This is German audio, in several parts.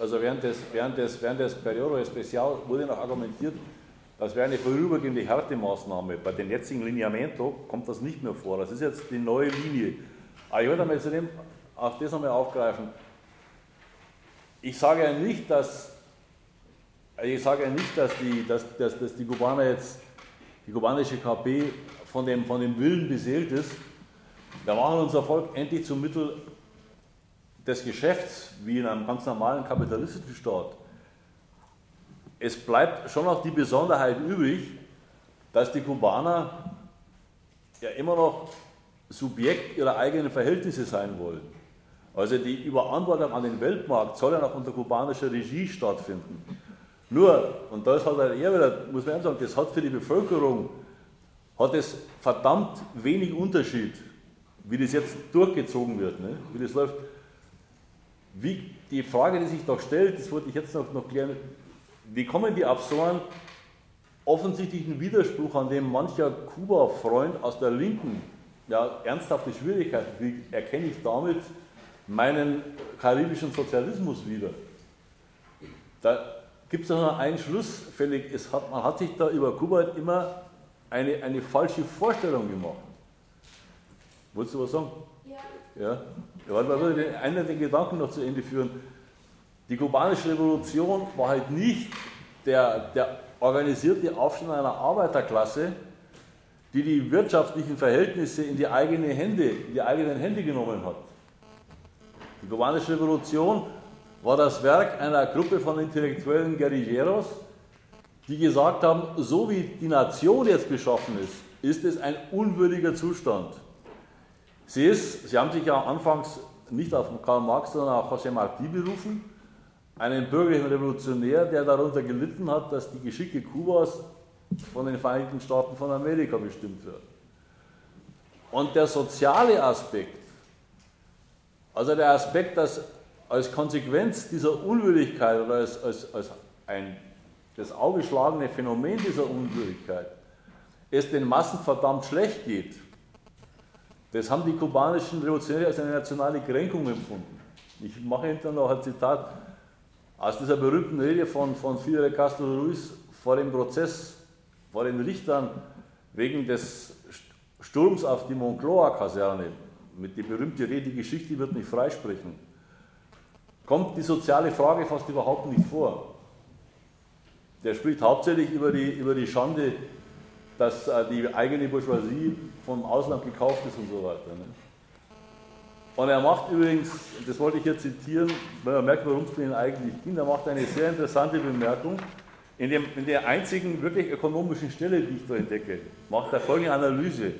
also während des Periodo Especial wurde noch argumentiert, das wäre eine vorübergehende Härtemaßnahme. Bei den jetzigen Lineamento kommt das nicht mehr vor. Das ist jetzt die neue Linie. Aber ich würde mal auch das nochmal aufgreifen. Ich sage ja nicht, dass die Kubaner jetzt, die kubanische KP von dem Willen beseelt ist. Wir machen unser Volk endlich zum Mittel des Geschäfts, wie in einem ganz normalen kapitalistischen Staat. Es bleibt schon noch die Besonderheit übrig, dass die Kubaner ja immer noch Subjekt ihrer eigenen Verhältnisse sein wollen. Also die Überantwortung an den Weltmarkt soll ja noch unter kubanischer Regie stattfinden. Nur, und da ist halt eher wieder, muss man sagen, das hat für die Bevölkerung hat es verdammt wenig Unterschied, wie das jetzt durchgezogen wird, ne? Wie das läuft. Wie, die Frage, die sich doch stellt, das wollte ich jetzt noch klären, wie kommen die auf so einen offensichtlichen Widerspruch, an dem mancher Kuba-Freund aus der Linken ja, ernsthafte Schwierigkeiten kriegt, erkenne ich damit meinen karibischen Sozialismus wieder. Da gibt es noch einen Schluss fällig, man hat sich da über Kuba immer eine falsche Vorstellung gemacht. Wolltest du was sagen? Ja. Ja, weil wir einen den Gedanken noch zu Ende führen. Die kubanische Revolution war halt nicht der organisierte Aufstand einer Arbeiterklasse, die wirtschaftlichen Verhältnisse in die eigenen Hände genommen hat. Die kubanische Revolution war das Werk einer Gruppe von intellektuellen Guerilleros, die gesagt haben, so wie die Nation jetzt beschaffen ist es ein unwürdiger Zustand. Sie haben sich ja anfangs nicht auf Karl Marx, sondern auf José Martí berufen, einen bürgerlichen Revolutionär, der darunter gelitten hat, dass die Geschicke Kubas von den Vereinigten Staaten von Amerika bestimmt werden. Und der soziale Aspekt, also der Aspekt, dass als Konsequenz dieser Unwürdigkeit oder als das augeschlagene Phänomen dieser Unwürdigkeit es den Massen verdammt schlecht geht, das haben die kubanischen Revolutionäre als eine nationale Kränkung empfunden. Ich mache hinterher noch ein Zitat aus dieser berühmten Rede von Fidel Castro Ruiz vor dem Prozess, vor den Richtern wegen des Sturms auf die Moncloa-Kaserne. Mit der berühmten Rede, die Geschichte wird nicht freisprechen. Kommt die soziale Frage fast überhaupt nicht vor. Der spricht hauptsächlich über die Schande, dass die eigene Bourgeoisie vom Ausland gekauft ist und so weiter. Ne? Und er macht übrigens, das wollte ich hier zitieren, weil man merkt, worum es für ihn eigentlich ging, er macht eine sehr interessante Bemerkung. In der einzigen wirklich ökonomischen Stelle, die ich da entdecke, macht er folgende Analyse.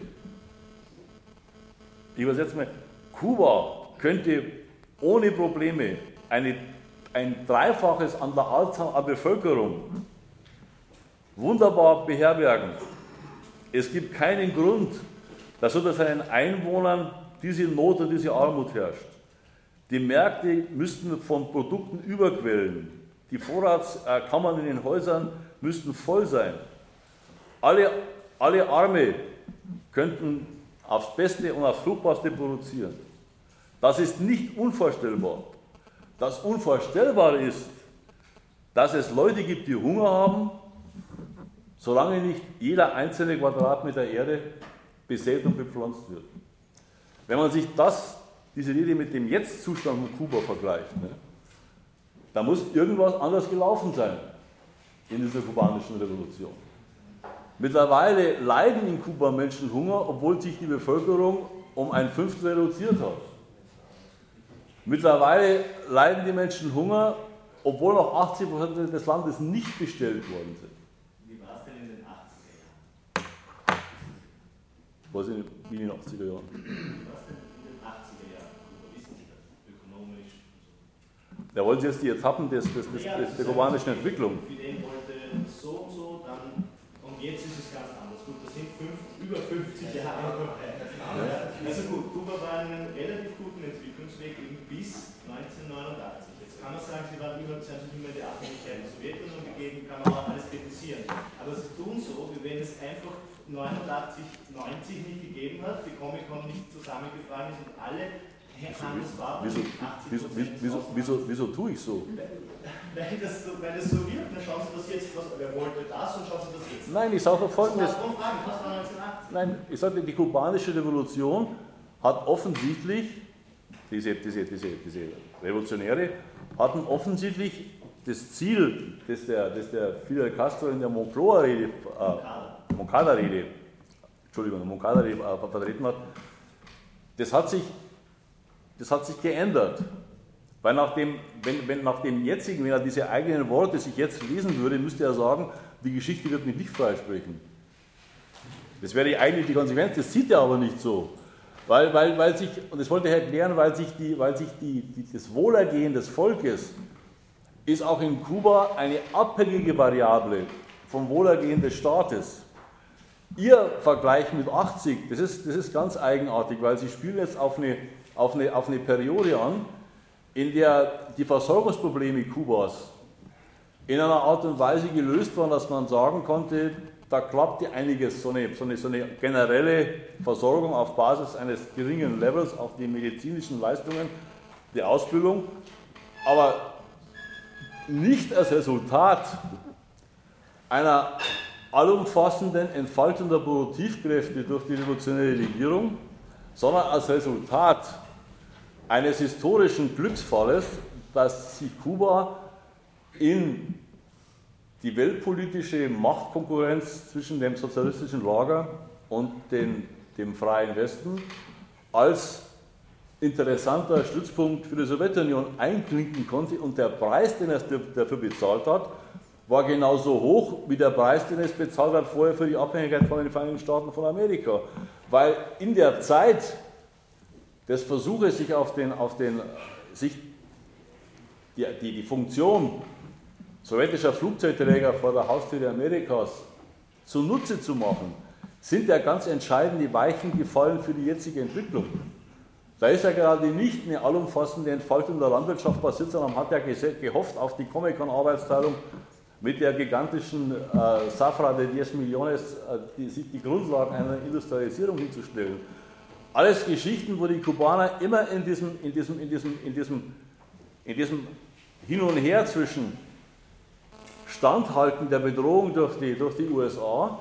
Ich übersetze mal, Kuba könnte ohne Probleme ein Dreifaches an der Anzahl an Bevölkerung wunderbar beherbergen. Es gibt keinen Grund, dass unter seinen Einwohnern diese Not und diese Armut herrscht. Die Märkte müssten von Produkten überquellen. Die Vorratskammern in den Häusern müssten voll sein. Alle Arme könnten aufs Beste und aufs Fruchtbarste produzieren. Das ist nicht unvorstellbar. Das Unvorstellbare ist, dass es Leute gibt, die Hunger haben, solange nicht jeder einzelne Quadratmeter Erde besät und bepflanzt wird. Wenn man sich diese Rede mit dem Jetzt-Zustand von Kuba vergleicht, ne, da muss irgendwas anders gelaufen sein in dieser kubanischen Revolution. Mittlerweile leiden in Kuba Menschen Hunger, obwohl sich die Bevölkerung um ein Fünftel reduziert hat. Mittlerweile leiden die Menschen Hunger, obwohl noch 80% des Landes nicht bestellt worden sind. Wie war es denn in den 80er Jahren? Was wie in den 80er Jahren? Wie war es denn in den 80er Jahren? Wissenschaft, ökonomisch? Da wollen Sie jetzt die Etappen der kubanischen Entwicklung. Fidel wollte so und so, dann, und jetzt ist es ganz anders. Gut, das sind über 50 Jahre vorbei. Also gut, Kuba war einen relativ guten Entwicklungsweg eben bis 1989. Jetzt kann man sagen, sie haben sich immer in die Abhängigkeit der Sowjetunion gegeben, kann man auch alles kritisieren. Aber sie tun so, wie wenn es einfach 89, 90 nicht gegeben hat, die Comic-Con nicht zusammengefahren ist und alle Wieso tue ich so? Weil das so wirkt, dann schauen Sie das jetzt, wer wollte das und schauen Sie das jetzt. Nein, ich sage Folgendes. Was war 1980? Nein, ich sage, die kubanische Revolution hat offensichtlich, diese Revolutionäre hatten offensichtlich das Ziel, das der Fidel Castro in der Moncada-Rede vertreten hat, das hat sich geändert. Weil wenn er diese eigenen Worte sich jetzt lesen würde, müsste er sagen, die Geschichte wird mich nicht freisprechen. Das wäre eigentlich die Konsequenz, das sieht er aber nicht so. Weil sich, und das wollte er erklären, weil sich das Wohlergehen des Volkes ist auch in Kuba eine abhängige Variable vom Wohlergehen des Staates. Ihr Vergleich mit 80, das ist ganz eigenartig, weil Sie spielen jetzt auf eine Periode an, in der die Versorgungsprobleme Kubas in einer Art und Weise gelöst waren, dass man sagen konnte, da klappte einiges, so eine generelle Versorgung auf Basis eines geringen Levels, auch die medizinischen Leistungen, die Ausbildung, aber nicht als Resultat einer allumfassenden Entfaltung der Produktivkräfte durch die revolutionäre Regierung, sondern als Resultat eines historischen Glücksfalles, dass sich Kuba in die weltpolitische Machtkonkurrenz zwischen dem sozialistischen Lager und dem freien Westen als interessanter Stützpunkt für die Sowjetunion einklinken konnte, und der Preis, den es dafür bezahlt hat, war genauso hoch wie der Preis, den es bezahlt hat vorher für die Abhängigkeit von den Vereinigten Staaten von Amerika. Weil in der Zeit des Versuches, sich die Funktion sowjetischer Flugzeugträger vor der Haustür Amerikas zunutze zu machen, sind ja ganz entscheidende Weichen gefallen für die jetzige Entwicklung. Da ist ja gerade nicht eine allumfassende Entfaltung der Landwirtschaft passiert, sondern man hat ja gehofft auf die Comecon-Arbeitsteilung mit der gigantischen Safra de 10 Millones, die Grundlagen einer Industrialisierung hinzustellen. Alles Geschichten, wo die Kubaner immer in diesem Hin und Her zwischen Standhalten der Bedrohung durch die USA,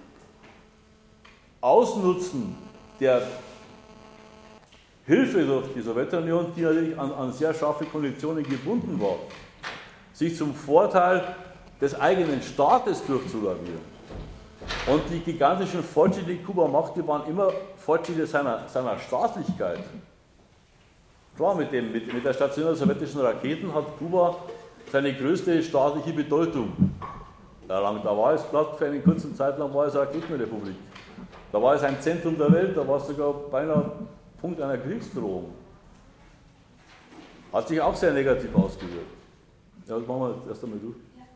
Ausnutzen der Hilfe durch die Sowjetunion, die natürlich an sehr scharfe Konditionen gebunden war, sich zum Vorteil des eigenen Staates durchzulavieren. Und die gigantischen Fortschritte, die Kuba machte, waren immer Fortschritte seiner Staatlichkeit. Klar, mit der Station der sowjetischen Raketen hat Kuba seine größte staatliche Bedeutung erlangt. Da war es glatt, für eine kurze Zeit lang war es eine Raketenrepublik. Da war es ein Zentrum der Welt, da war es sogar beinahe Punkt einer Kriegsdrohung. Hat sich auch sehr negativ ausgewirkt. Ja, das machen wir erst einmal durch.